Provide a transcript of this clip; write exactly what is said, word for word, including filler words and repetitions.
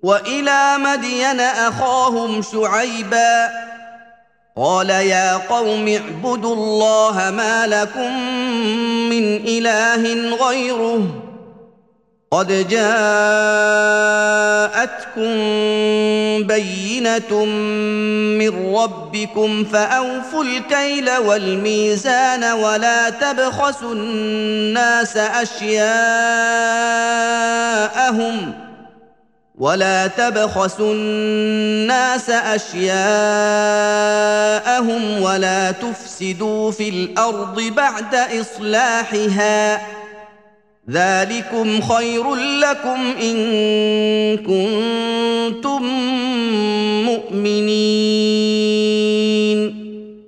وإلى مدين أخاهم شعيبا قال يا قوم اعبدوا الله ما لكم من إله غيره قد جاءتكم بينة من ربكم فأوفوا الكيل والميزان ولا تبخسوا الناس أشياءهم ولا تبخسوا الناس أشياءهم ولا تفسدوا في الأرض بعد إصلاحها ذلكم خير لكم إن كنتم مؤمنين